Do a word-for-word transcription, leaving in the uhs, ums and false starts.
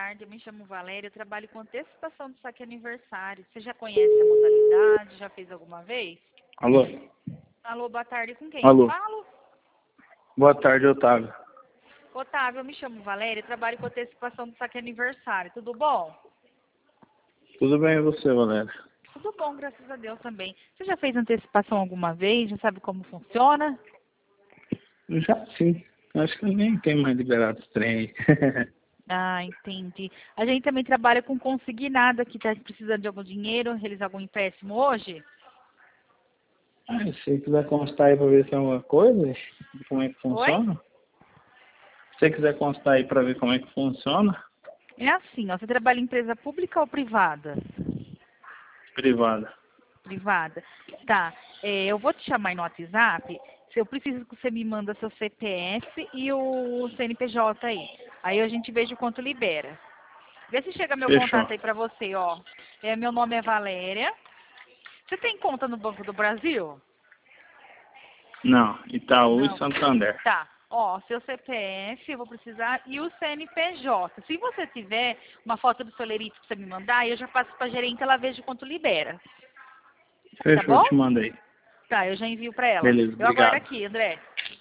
tarde, eu me chamo Valéria, eu trabalho com antecipação do saque aniversário. Você já conhece a modalidade? Já fez alguma vez? Alô? Alô, boa tarde, com quem Alô? eu falo? Boa tarde, Otávio. Otávio, eu me chamo Valéria, eu trabalho com antecipação do saque aniversário. Tudo bom? Tudo bem e você, Valéria? Tudo bom, graças a Deus também. Você já fez antecipação alguma vez? Já sabe como funciona? Já sim. Acho que nem tem mais liberado os trem. Ah, entendi. A gente também trabalha com consignado aqui, tá precisando de algum dinheiro, realizar algum empréstimo hoje? Ah, se você quiser constar aí para ver se é alguma coisa, como é que Oi? funciona? Se você quiser constar aí para ver como é que funciona, É assim, ó, você trabalha em empresa pública ou privada? privada. Privada. Tá, é, eu vou te chamar aí no WhatsApp, se eu preciso que você me manda seu C P F e o C N P J aí. Aí a gente veja o quanto libera. Vê se chega meu Fechou. contato aí pra você, ó. É, meu nome é Valéria. Você tem conta no Banco do Brasil? Não, Itaú e Não. Santander. Tá. Ó, seu C P F eu vou precisar e o C N P J. Se você tiver uma foto do seu lerite pra você me mandar, eu já passo pra gerente, ela veja quanto libera. Tá Fechou, bom? te mando aí. Tá, eu já envio pra ela. Beleza, Eu aguardo obrigado. aqui, André.